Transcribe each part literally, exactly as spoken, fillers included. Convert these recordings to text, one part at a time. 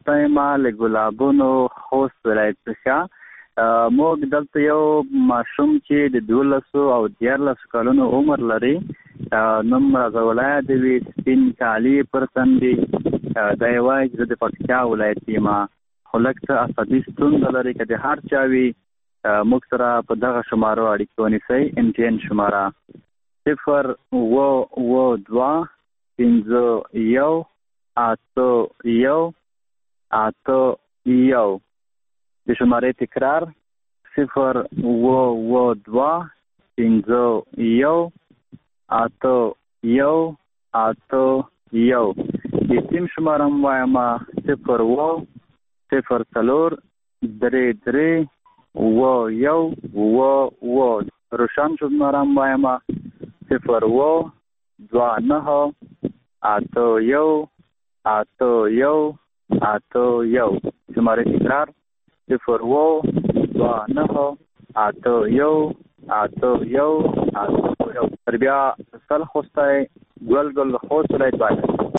هسته ما له ګلابونو خوست ولایت څخه. موږ دلته یو ماشوم چې د دولسو او دیارلسو کلونو عمر لري، نوم رضاولای دی وي سپین کالي پر تندي، دا یې وایي چې زه د پکتیا ولایت یم، خو لږ څه عصبي ستونزه لري. که د هر چا وي موږ سره په دغه شمارو اړیکه ونیسئ. امتحان شماره صفر اوه اوه دوه پنځه یو اته یو اته یو. د شمارې تکرار صفر اوه اوه دوه پنځه یو اته یو اته یو. د سیم شماره هم وایم صفر اوه صفر څلور درې درې اوه یو اوه اوه. روشن شماره هم وایم صفر اوه دوه نهه اته یو اته یو اته یو. شماره تکرار صفر اوه دوه نهه اته یو اته یو اته یو. تر بیا سل خوستی ګل ګل خوست ولایت باید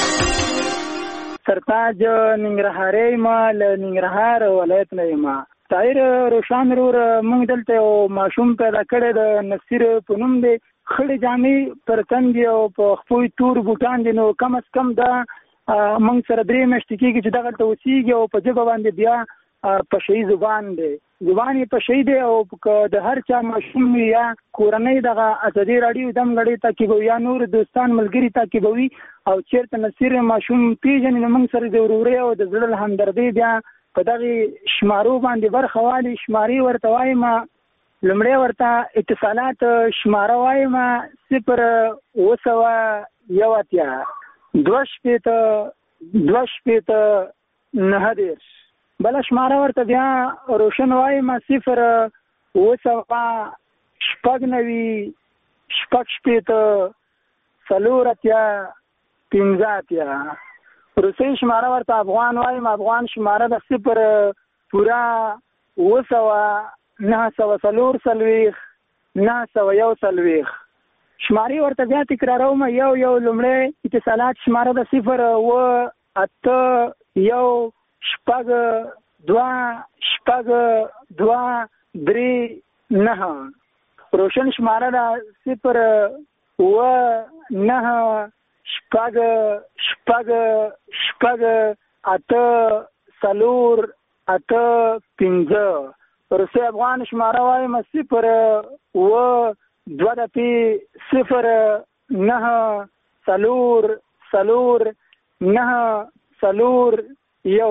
سرتاج ننګرهارۍ ما له ننګرهار ولایت نه یم. طاهر روشان رور موږ دلته یو ماشوم پیدا کړی د نصیر په نوم دی. خړې جامې پر تن دي او په خپوی تور بوټان دي. نو کم از کم دا موږ سره درې میاشتې کېږي چې دغلته اوسېږي او په ژبه باندې بیا پشهي زبان دی. زبان یې پشهي دی او د هر چا ماشوم وي یا کورنۍ دغه ازادي راډیو دم غړي تعقیبوي یا نور دوستان ملګري تعقیبوي او چېرته نصیر ماشوم پېژني نو موږ سره د ورورۍ او د زړه همدردۍ بیا په دغې شمارو باندې برخه والي. شمارې ورته وایم لومړی ورته اتصالات شماره وایم صفر اوه سوه یو اتیا دوه شپېته دوه شپېته نهه دېرش. بله شماره ورته بیا روشن وایم صفر اوه سوه شپږ نوي شپږ شپېته څلور اتیا پنځه اتیا. روسي شماره ورته افغان وایم. افغان شماره د صفر پوره اوه سوه نهه سوه څلور څلوېښت نهه سوه یو څلوېښت. شمارې ورته بیا تکراروم یو یو. لومړی اتصالات شماره د صفر اوه اته یو شپږ دوه شپږ دوه درې نهه. روشن شماره د صفر اوه نهه شپږ شپږ شپږ اته څلور اته پنځه. روسي افغان شماره وایم صفر اوه دوه دپې صفر نهه څلور څلور نهه څلور یو.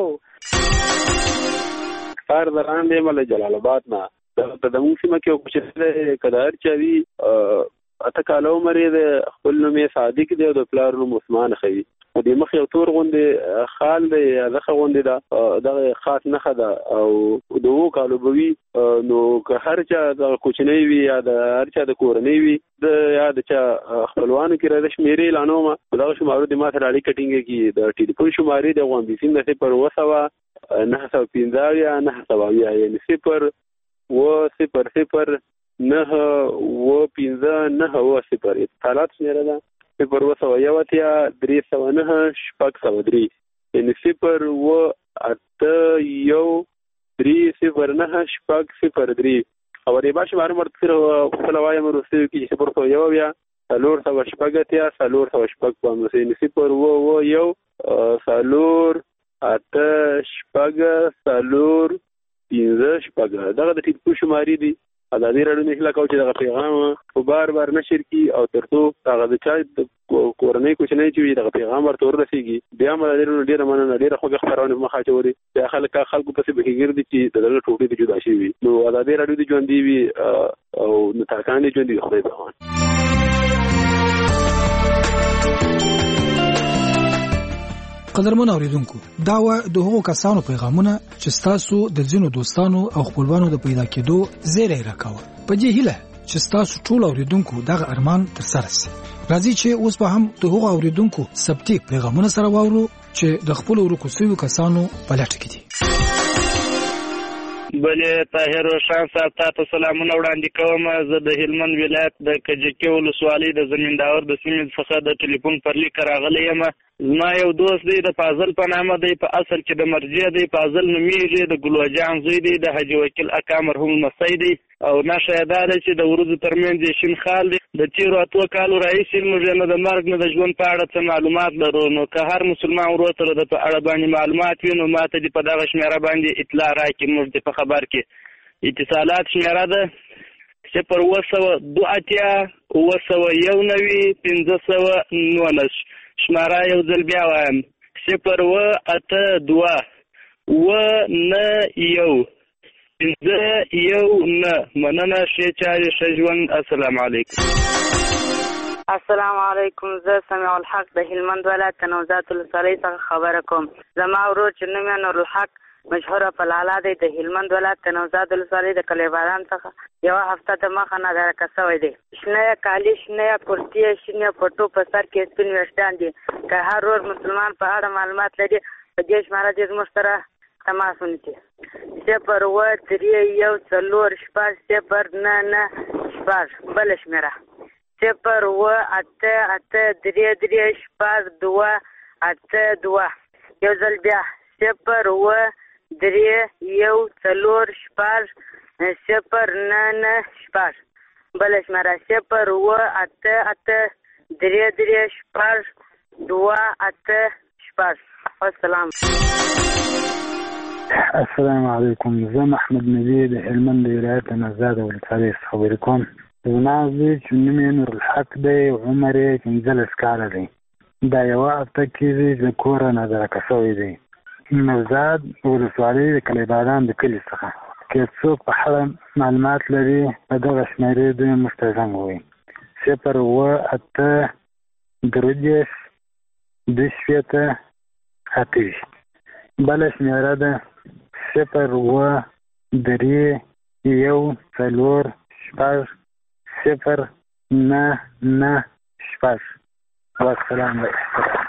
کار دران دی مله جلال آباد نه. دلته د موږ سیمه کې یو کوچنی دی، که د هر چا وي اته کاله عمر یې د خپل نوم یې صادق دی او د پلار نوم عثمان ښیي. په دې مخ یو تور غوندې خال دی یا نښه غوندې ده، دغه خاص نښه ده او د اوو کالو به وي. نو که هر چا دغه کوچنی وي یا د هر چا د کورنۍ وي د یا د چا خپلوانو کې راځه شمېرې اعلانومه په دغه شمارو د ما سره اړیکه ټینګه کړي. د ټلیفون شمارې د افغان بیسیم د صفر اوه سوه نهه سوه پنځه اویا نهه سوه اویا یعنې صفر اوه صفر صفر نهه اوه پنځه نهه اوه صفر. اتصالات شمېره ده صفر اوه سوه یو اتیا درې سوه نهه شپږ سوه درې یعنې صفر اوه اته یو درې صفر نهه شپږ صفر درې. او د با شماره ورته سره خپله وایم وروستیو کې چې صفر سوه یو اویا څلور سوه شپږ اتیا څلور سوه شپږ پنځوس یعنې صفر اوه اوه یو څلور اته شپږ څلور پنځه شپږ. دغه د ټلیفون شمارې دي. ازادي راډیو نه هیله کوم چې دغه پیغام په بار بار نشر کړي او تر څو هغه د چا د کورنۍ کوچنی چې وي دغه پیغام ورته ورسېږي. بیا هم ازادي راډیو ډېره مننه، ډېره خوږه خپرونه په مخ اچولې. بیا خلک خلکو پسې پکې ګرځي چې د دغه ټوټې د جدا شوي وي. نو ازادي راډیو دې ژوندي وي او نتاکان دې ژوندي وي. خدای پامان. قدرمن اوریدونکو، دا و د هغو کسانو پیغامونه چې تاسو د ځینو دوستانو او خپلوانو د پیدا کېدو زیری راکاوه. په دې هیله چې تاسو ټول اوریدونکو دغه ارمان ترسره شي. راځي چې اوس به هم د هغو اوریدونکو ثبتي پیغامونه سره واورو چې د خپل ورکو شویو کسانو په لټه کې دي. بلې طاهر روشان صاحب تاسو سلامونه وړاندې کوم. زه د هلمند ولایت د کجکي ولسوالۍ د زمینداور د سیمې څخه د ټلیفون پر لیک راغلی یم. زما یو دوست دی د فاضل په نامه دی، په اصل کې د مرجع دی، فاضل نومیږي، د ګلوجان زوی دی، د حاجي وکیل اکا مرحوم لمسی دی او نښه یې دا ده چې د وروځو ترمنځ یې شین خال دی. د تېرو اتو کالو راهیسې موږ نه د مرګ نه د ژوند په اړه څه معلومات لرو، نو که هر مسلمان ورور سره د په اړه باندې معلومات وي نو ما ته دې په دغه شمېره باندې اطلاع راکړي. موږ دې په خبر کې اتصالات شمېره ده صفر اوه سوه دوه اتیا اوه سوه یو نوي پنځه سوه نولس. شماره یو ځل بیا وایم صفر اوه اته دوه اوه نه یو پنځه یو نه. مننه، ښې چارې، ښه ژوند. السلام علیکم. السلام علیکم. زه سمیع الحق د هلمند ولایت نوزاد ولسوالۍ څخه خبره کوم. زما ورور چې نوم یې نورالحق مشهوره په لالا دی، د هلمند ولایت نوزاد ولسوالۍ د کلی باران څخه یوه هفته د مخه نادرکه شوی دی. شنه کالي، شنه کرتي، شنه پټو، په سر کې سپین ویښتان دي. که هر ورور مسلمان په اړه معلومات لري په دې شماره دې زموږ سره تماس ونیسي. صفر اوه درې یو څلور شپږ صفر نه نه شپږ. بله شمېره صفر اوه اته اته درې درې شپږ دوه اته دوه. یو ځل بیا صفر اوه درې یو څلور شپږ صفر نه نه شپږ. بله شمېره صفر اوه اته اته درې درې شپږ دوه اته شپږ. والسلام. السلام علیکم. زه محمد نبی د هلمند ولایت نوزاد ولسوالۍ څخه خبرې کوم. زما زوی چې نوم یې نورالحق دی، عمر یې پنځلس کاله دی. دا یوه هفته کېږي چې د کوره نادرکه شوی دی. نوزاد ولسوالۍ د کلی باران د کلي څخه. که څوک په اړه معلومات لري په دغه شمېرې دوی موږ ته زنګ ووایي. صفر اوه اته درې دېرش دوه شپېته اته ویشت. بله شمېره ده صفر اوه درې یو څلور شپږ صفر نه نه شپږ. والسلام علیکم.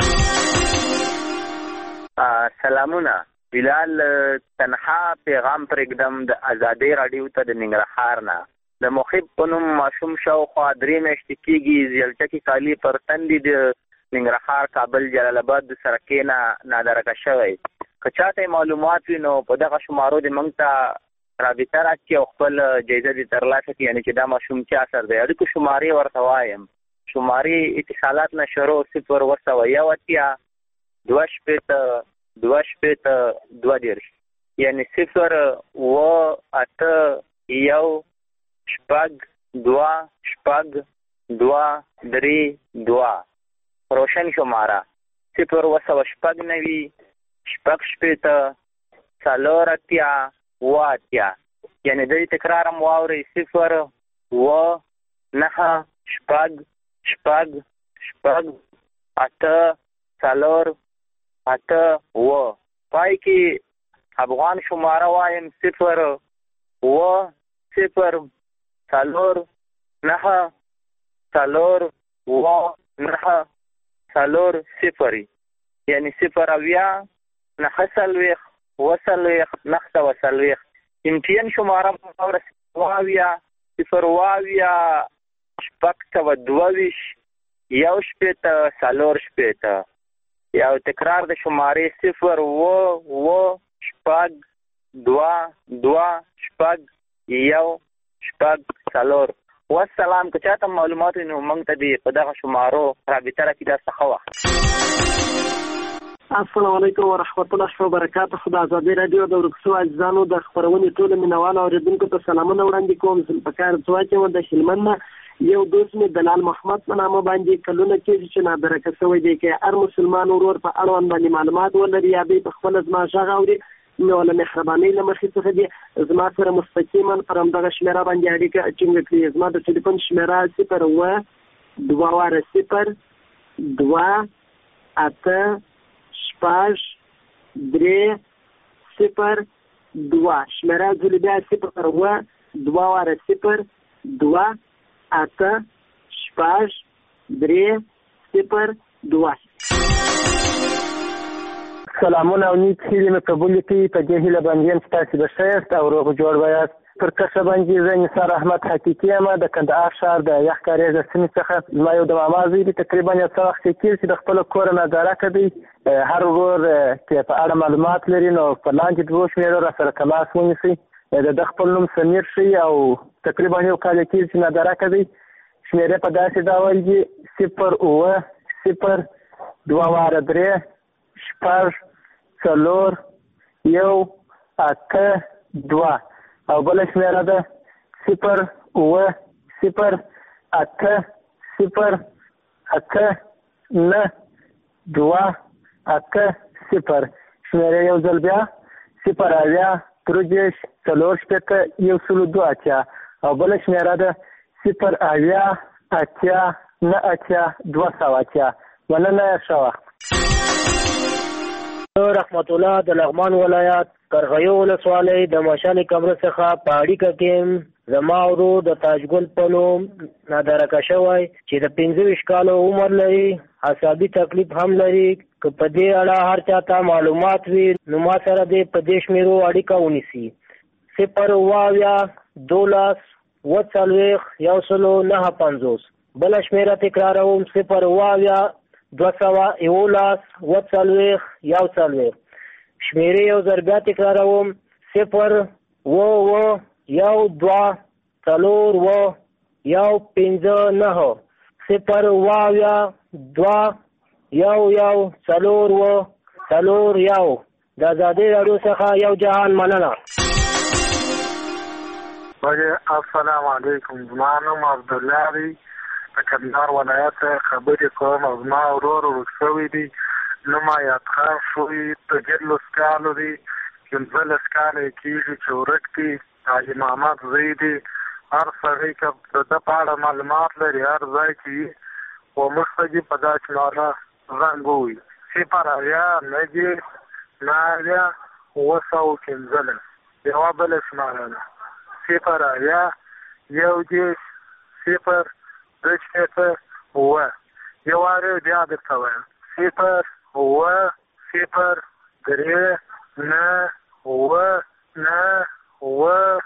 سلامونه. بلال تنها پیغام پرېږدم د ازادۍ راډیو ته د ننګرهار نه. د محب په نوم ماشوم شاوخوا درې میاشتې کېږي زیلچکې کالي پر تندي د ننګرهار، کابل، جلال آباد د سرکې نه نادرکه شوی. که چاته معلومات وي نو په دغه شمارو دې موږ ته رابطه راکړي او خپل جایزه دې ترلاسه کړي، یعنې چې دا ماشوم چا سر دی. اړیکو شمارې ورته وایم. شمارې اتصالات نه شروع صفر اوه سوه یو اتیا دوه شپېته دوه شپېته دوه دېرش، یعنې صفر اوه اته یو شپږ دوه شپږ دوه درې دوه. روشن شماره صفر اوه سوه شپږ نوي شپږ شپېته څلور اتیا اوه اتیا. یعنې د دې تکرار هم واورئ صفر اوه نهه شپږ شپږ شپږ اته څلور اته اوه. پای کې افغان شماره وایم صفر اوه صفر څلور نهه څلور اوه نهه څلور صفر، یعنې صفر اویا نهه څلوېښت اوه څلوېښت نهه سوه څلوېښت. امټین شماره واوره اوه اویا صفر اوه اویا شپږ سوه دوه ویشت یو شپېته څلور شپېته. یو تکرار د شمارې صفر اوه اوه شپږ دوه دوه شپږ یو شپږ څلور. والسلام. که چاته معلومات وي نو موږ ته دې په دغه شمارو رابطه راکړي. دا څه ښه وخت. السلام علیکم ورحمت الله وبرکاته. خو د ازادۍ راډیو د ورک شوو عزیزانو د خپرونې ټولو مینوالو اورېدونکو ته سلامونه وړاندې کوم. ذوالفقار ځواک یم د هلمند نه. یو دوست مې دلال محمد په نامه باندې کلونه کېږي چې نادرکه شوی دی. که هر مسلمان ورور په اړوند باندې معلومات ولري یا دوی په خپله زما غږ اوري نو له مهربانۍ له مخې څخه دې زما سره مستقیما پر همدغه شمېره باندې اړیکه ټینګه کړي. زما د ټلیفون شمېره صفر اوه دوه واره صفر دوه اته شپږ درې صفر دوه. شمېره ځلې بیا صفر اوه دوه واره صفر دوه اته شپږ درې صفر دوه. سلامونه او نیک هیلې مې قبول کړي. په دې هیله باندې یم چې تاسې به ښه یاست او روغ جوړ به یاست. پر کښه باندې زه نثار احمد حقیقي یم د کندهار ښار د یخ کارېز د سیمې څخه. زما یو د ماما زوی دی تقریبا یو څه وخت کېږي چې د خپل کور نظاره کوي. هر ورور چې په اړه معلومات لري نو په لاندې دوه شمېرو را سره تماس ونیسي. د ده خپل نوم سمیر ښیي او تقریبا یو کال کېږي چې نظاره کوي. شمېرې په داسې ډول دي: صفر اوه صفر دوه واره درې شپږ څلور یو اته دوه او بله شمېره ده صفر اوه صفر اته صفر اته نه دوه اته صفر. شمېره یو ځل بیا صفر اویا درې دېرش څلور شپېته یو سلو دوه اتیا او بله شمېره ده صفر اویا اتیا نه اتیا دوه سوه اتیا. مننه، ښه وخت. رحمت الله د لغمان ولایت قرغیو ولسوالۍ د مشال کمره څخه په اړیکه کې زما ورور د تاجګل په نوم نادرکه شوی چې د پنځه ویشت کالو عمر لري، عصبي تکلیف هم لري. که په دې اړه هر چا ته معلومات وي نو ما سره دې په دې شمېرو اړیکه ونیسي: صفر اوه اویا دولس اوه څلوېښت یو سلو نهه پنځوس. بله شمېره تکراروم: صفر اوه اویا دوه سوه یولس اوه څلوېښت یو څلوېښت. شمېرې یو ځل بیا تکراروم: صفر اوه اوه یو دوه څلور اوه یو پنځه نهه. صفر اوه اویا دوه یو یو څلور اوه څلور یو. د ازادۍ راډیو څخه یو جهان مننه. السلام علیکم. زما نوم عبدالله دی، د کندهار ولایت خبرې کوم. او زما ورور ورک شوی دی، نوم ایاد خان شوی، دیارلس کالو دی، پنځلس کاله یې کېږي چې ورک دی. حاجي محمد زوی دی. هر سړی که د ده په اړه معلومات لري هر ځای کې وي و موږ ته دې په دا شماره زنګ ووهي: صفر اویا نهه دېرش نهه اویا اوه سوه پنځلس. یوه بله شماره ده صفر اویا یو دېرش صفر درې شپېته اوه. یو وارې بیا درته وایم: صفر اوه صفر درې نهه اوه نهه اوه.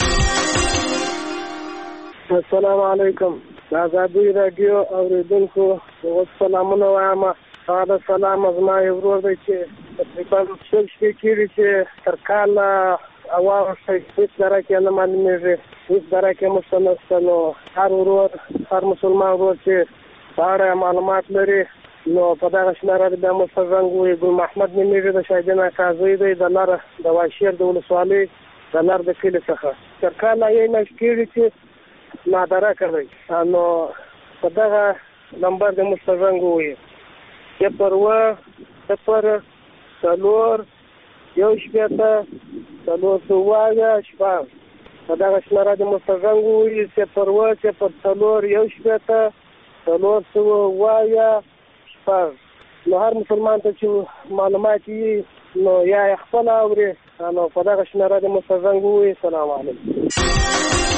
السلام علیکم. د ازادۍ راډیو اورېدونکو اوس سلامونه وایم. هغه سلام زما یو ورور دی چې تقریبا شل شپې کېږي چې تر کاله واوښتی، هېڅ دره کې نه معلومېږي، هېڅ دره کې موږ ته نشته. نو هر ورور هر مسلمان ورور چې په اړه معلومات لري نو په دغه شمېره بیا موږ ته زنګ ووهي. ګل محمد نومېږي، د شاهدین اکا زوی دی، د لر د واشیر د ولسوالۍ د لر د کلي څخه. تر کاله یې میاشت کېږي چې نادره کوي. نو په دغه نمبر د موږ ته زنګ ووهي: صفر اوه صفر څلور یو شپېته څلور سوه اویا شپږ. په دغه شمېره د موږ ته زنګ ووهي: صفر اوه صفر څلور یو شپېته څلور سوه اوه اویا شپږ. نو هر مسلمان ته چې معلومات وي نو یا یې خپله اوري نو په دغه شمېره د موږ ته زنګ ووهي. سلام علیکم.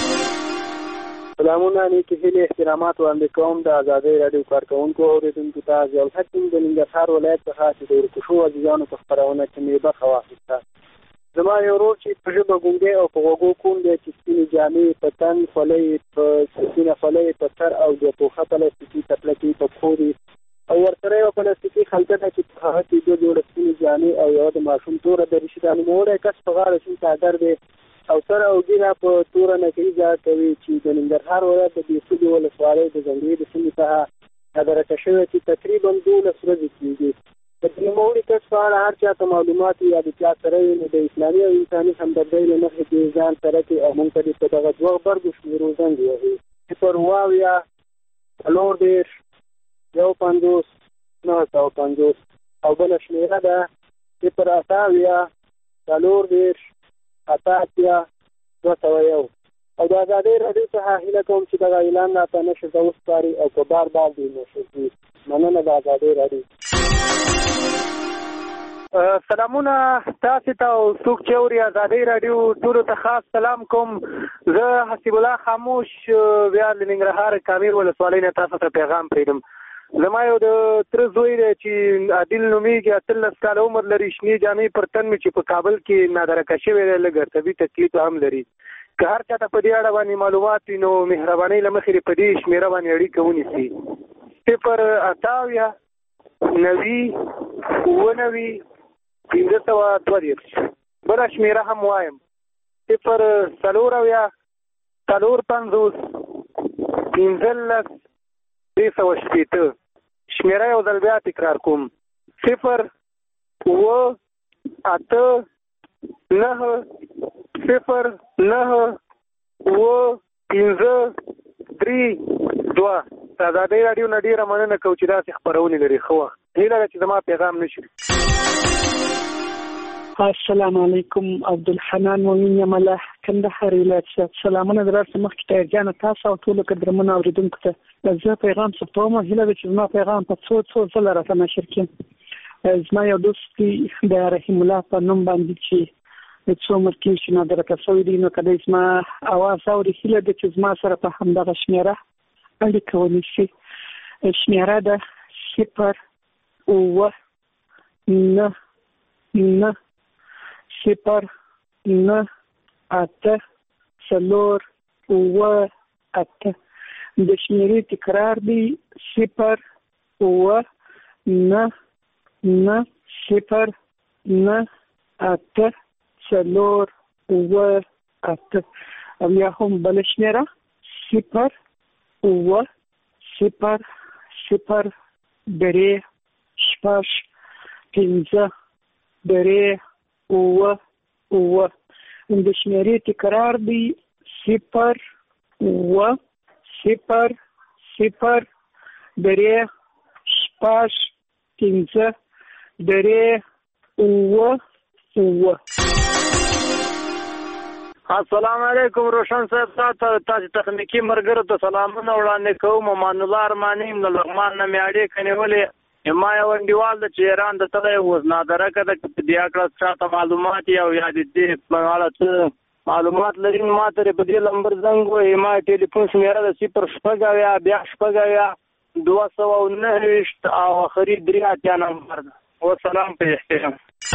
سلامونه، نیکې هیلې احترامات وړاندې کوم د ازادۍ راډیو کارکوونکو اورېدونکو ته. ضیاء الحق د ننګرهار ولایت څخه چې د ورکشو عزیزانو په خپرونه کې مې برخه واخیسته. زما یو ورور چې په ژبه ګونګی او په غوږو کوڼ دی، چې سپینې جامې په تن، خولۍ په سپینه خولۍ په سر او د پوښه پلاستیکي تپلکې په پښو دي او ورسره یوه پلاستیکي خلطه ده چې په هغه کې دوه جوړه سپینې جامې او یوه د ماشوم توره دریشي ده. نوموړی کس په غاړه شین څادر دی او سره او ګیره په توره نکري ځای کوي چې د ننګرهار ولایت د بېخودې ولسوالۍ د ځنګلي د سیمې څخه نادرکه شوی چې تقریبا دولس ورځې کېږي. د نوموړي کس په اړه هر چا ته معلومات یا د چا سره وي نو د اسلامي او انساني همدردۍ له مخې دې ځان سره کړي او موږ ته دې په دغه دوه غبرګو شمېرو زنګ ووهي: صفر اوه اویا څلور دېرش یو پنځوس نهه سوه پنځوس او بله شمېره ده صفر اته اویا څلور دېرش اته اتیا دوه سوه یو. او د ازادۍ راډیو څخه هیله کوم چې دغه اعلان راته نشر ته وسپاري او که بار بار دې نشر کړي. مننه د ازادۍ راډیو. سلامونه تاسو ته او څوک چې اوري ازادۍ راډیو ټولو ته خاص سلام کوم. زه حسیب الله خاموش بیا له ننګرهار کامیر ولسوالۍ نه تاسو ته پیغام پرېږدم. زما یو د تره زوی دی چې عادل نومېږي، اتلس کاله عمر لري، شنې جامې پر تن مې چې په کابل کې نادرکه شوی دی، لږ عصبي تکلیف هم لري. که هر چاته په دې اړه باندې معلومات وي نو مهربانۍ له مخې په دې شمېره باندې اړیکه ونیسي. صفر اته اویا نوي اووه نوي پنځه سوه دوه دېرش. بله شمېره هم وایم، صفر څلور اویا څلور پنځوس پنځلس درې سوه شپېته. شمېره یو ځل بیا تکرار کوم، صفر اووه اته نهه صفر نهه اووه پنځه درې دوه. د ازادۍ راډیو نه ډېره مننه کوو چې داسې خپرونې لري. ښه وخت. هیله ده چې زما پیغام نشي. السلام علیکم. عبدالحنان مومن یم له کندهار ولایت څخه. سلامونه درته مخکې ته جان تاسو او ټول قدرمنو اوریدونکو ته. زه پیغام ثبتوم. هیله ده چې زما پیغام په څو څو ځله راته نشر کړي. زما یو دوست د رحیم الله په نوم باندې چې څو مرکې چې نادرکه شوی دی، نو کله زما اواز اوري، هیله ده چې زما سره په همدغه شمېره اړیکه ونیسي. شمېره ده صفر اووه نه نه صفر نه اته څلور اووه اته. د شمېرې تکرار دی صفر اووه نه نه صفر نه اته څلور اووه اته. او یا هم بله شمېره صفر اووه صفر صفر درې شپږ پنځه درې اووه اووه. د شمېرې تکرار دی صفر اووه صفر صفر درې شپږ پنځه درې اووه اووه. السلام علیکم روشن صاحب، تاسو تخنیکی مرګرو ته سلامونه وړاندې کوم. امان الله ارماني له لغمان نه مې اړیکه نیولې. ما یو انډیوال د چې ایران د تللی اوس نادرکه ده، که په دې هکله چاته معلومات یا یا د دې په اړه څه معلومات لري ما ته په دې نمبر زنګ ووهئ. ما ټلیفون شمېره ده صفر شپږ اویا بیا شپږ اویا دوه سوه او نهه ویشت او آخري درې اتیا نمبر ده. والسلام په احترام.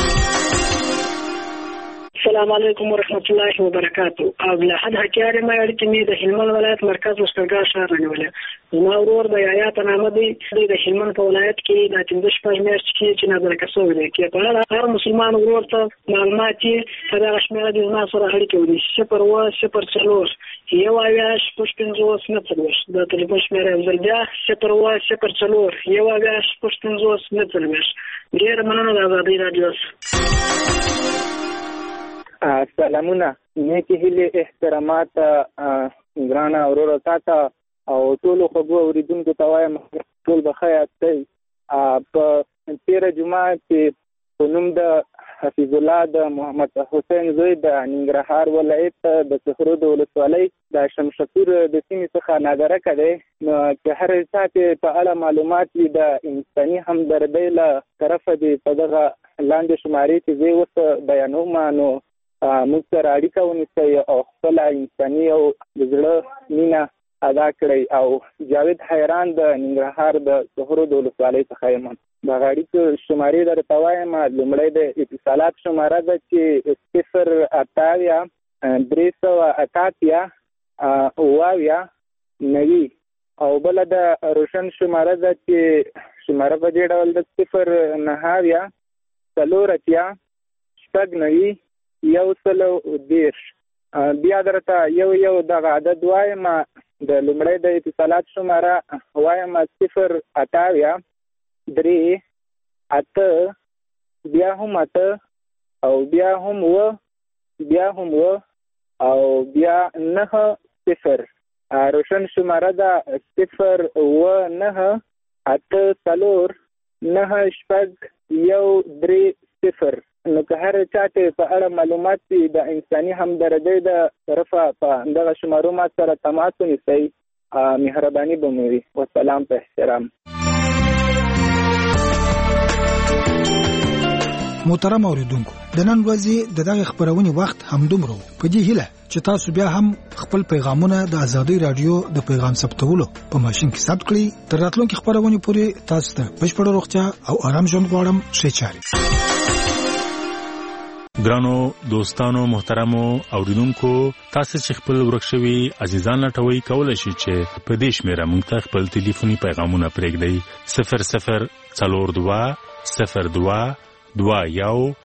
السلام علیکم ورحمت الله وبرکاتو. او له حد حکیار ما اړیکې مې د هلمند ولایت مرکز لښکرګاه ښار رانیولې. زما ورور د یحیی په نامه دی، دی د هلمند په ولایت کې د پنځه شپږ میاشتې کې چې نادرکه شوی دی. کې په اړه هر مسلمان ورور ته معلومات یې په دغه شمېره د زما سره اړیکې ونیسي. صفر اووه صفر څلور یو اویا شپږ پنځوس نه څلوېښت. د تلیفون شمېره یو ځل بیا صفر اووه صفر څلور یو اویا شپږ پنځوس نه څلوېښت. ډېره مننه د ازادۍ راډیو. سلامونه، نیکې هیلې احترامات ګرانه وروره تاته او ټولو خوږو اورېدونکو ته وایم ټول به ښه یاستئ. په تېره جمعه چې په نوم د حفیظ الله د محمد حسین زوی د ننګرهار ولایت د صخرو د ولسوالۍ د شمشپور د سیمې څخه نادرکه دی، نو چې هر چا چې په اړه معلومات وي د انساني همدردۍ له طرفه دې په دغه لاندې شمارې چې زه اوس بیانوم نو موږ سره اړیکه ونیسئ او خپله انساني او د زړه مینه ادا کړئ. او جاوید حیران د ننګرهار د صخرو د ولسوالۍ څخه یم. دغه اړیکو شمارې درته وایم. لومړی د اتصالات شماره ده چې صفر اته اویا درې سوه اته اتیا اوه اویا نوي. او بله د روشن شماره ده چې شماره په دې ډول ده صفر نهه اویا څلور اتیا شپږ نوي یو سلو دېرش. بیا درته یو یو دغه عدد وایم. د لومړی د اتصالات شماره وایم صفر اته اویا درې اته بیا هم اته او بیا هم اوه بیا هم اوه او بیا نهه صفر. روشن شماره ده صفر اوه نهه اته څلور نهه شپږ یو درې صفر. نو که هر چا ته په اړه معلومات وي د انساني همدردۍ د طرفه په دغه شمارو ما سره تماس ونیسئ، مهرباني به مو وي. والسلام په احترام. محترم اوریدونکو، د نن ورځې د دغه خبرونې وخت همدومره. په دې هیله چې تاسو بیا هم خپل پیغامونه د ازادۍ رادیو د پیغام ثبتولو په ماشين کې ثبت کړئ. تر راتلونکي خبرونې پورې تاسو ته بشپړه روغتیا او آرام ژوند غواړم. ښه چاري. ګرانو دوستانو محترمو اوریدونکو تاسو چې خپل ورکشوي عزیزان لټوي کولای شئ چې په دې شمیره موږ ته خپل ټلیفوني پیغامونه پرېږدئ صفر صفر څلور دوه صفر دوه دوه یو